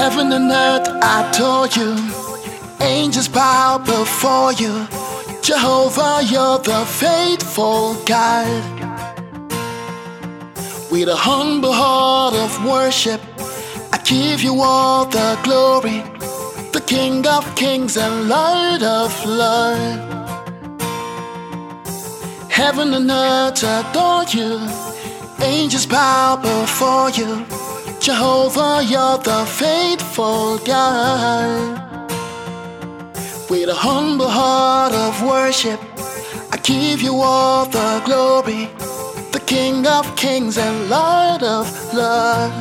Heaven and earth adore you, angels bow before you. Jehovah, you're the faithful God. With a humble heart of worship, I give you all the glory, the King of kings and Lord of lords. Heaven and earth adore you, angels bow before you. Jehovah, you're the faithful God. With a humble heart of worship, I give you all the glory, the King of kings and Lord of lords.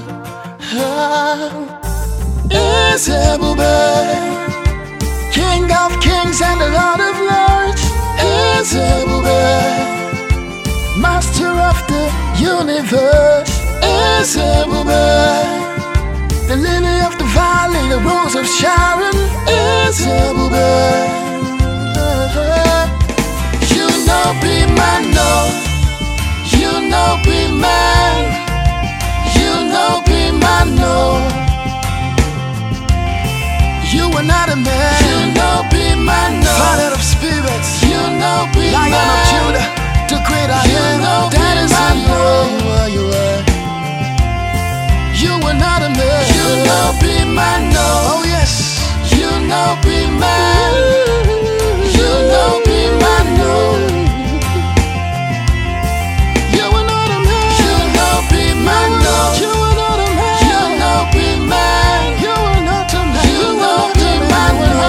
Ezebube, King of kings and the Lord of lords. Ezebube, Master of the universe. Ezebube, the lily of the valley, the rose of Sharon. Ezebube, you know be man, no, you know be man, you know be man, no. You are not a man, you know be man, no. Father of spirits, you know be Lion man. Of Judah, the great I am, that is man, no. You are. You are not a man. You know be man, no. Oh yes. You know be man. You know be man, no. You are not a man. You know be man, no. You are not a man. You know be man. You are not a man. You know be man, no.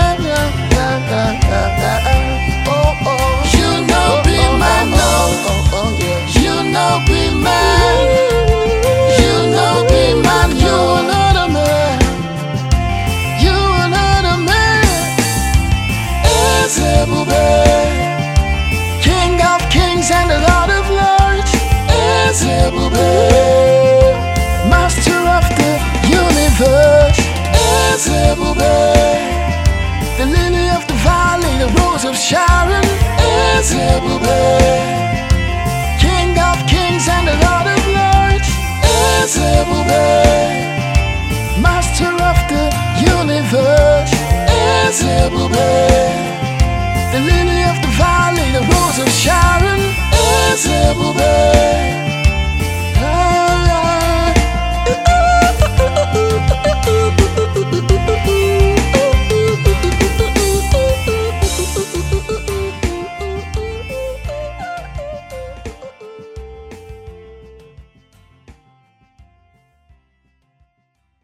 Oh oh. You know be man, no. Oh oh yeah. You know be man. King of kings and the Lord of lords. Ezebube, Master of the universe. Ezebube.